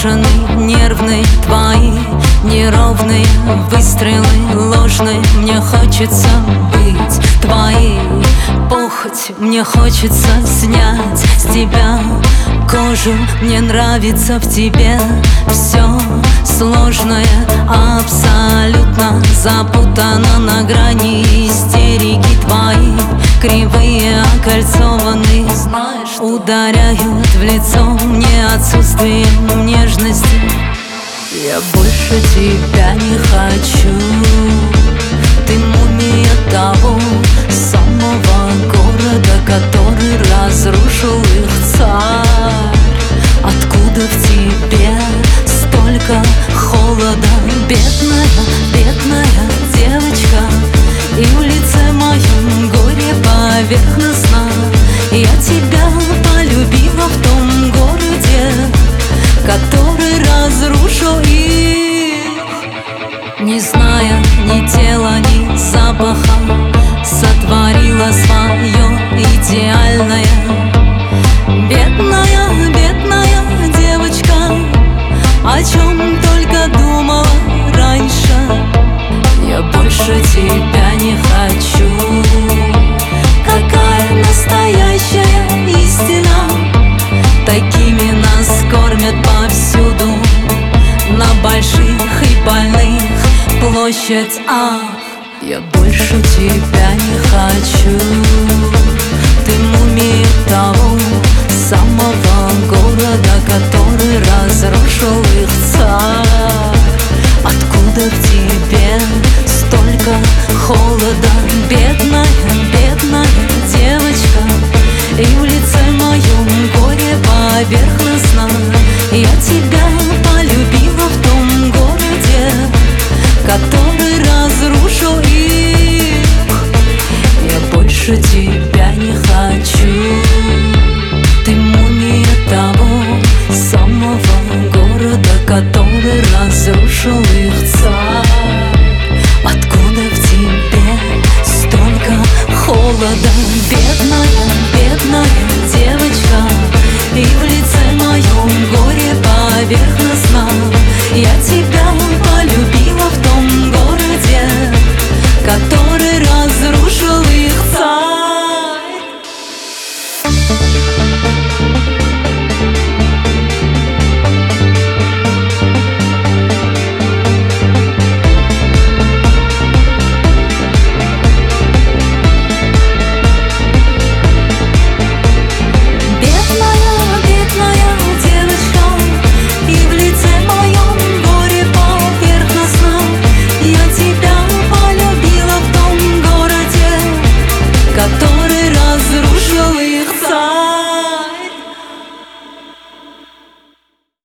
бешеный, нервный, твои неровные выстрелы ложные. Мне хочется быть твоей похоть, мне хочется снять с тебя кожу. Мне нравится в тебе все сложное, абсолютно запутано на грани истерики. Твои кривые окольцованные, знаешь, ударяют в лицо мне отсутствием нежности. Я больше тебя не хочу. Ты мумия того самого города, который разрушил их царь. Откуда в тебе столько холода? Бедная, бедная девочка, и в лице моем горе поверхностно. Я тебя полюбила в том городе, который разрушил их. Не зная ни тела, ни запаха, сотворила свое идеальное. Бедная, бедная девочка, о чем только думала раньше. Я больше тебя не хочу. Какая настоящая истина? Такими нас кормят повсюду, на больших и больных площадь. Я больше тебя не хочу. Ты мумия того самого города, который разрушил их царь. Откуда в тебе столько холода? Бедная, бедная девочка, и в лице моем горе поверхностно. Я тебя полюбила в том городе, который разрушил их. Я больше тебя не хочу. Ты мумия того самого города, который разрушил их царь. Откуда в тебе столько холода? Бедная, бедная девочка, и в лице моем горе поверхностно.